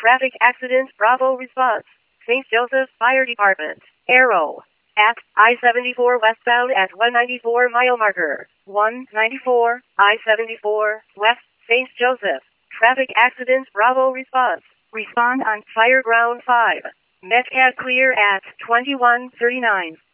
Traffic accident, Bravo response. St. Joseph Fire Department. Arrow. At I-74 westbound at 194 mile marker. 194, I-74, west, St. Joseph. Traffic accident, Bravo response. Respond on Fireground 5. Metcalf clear at 2139.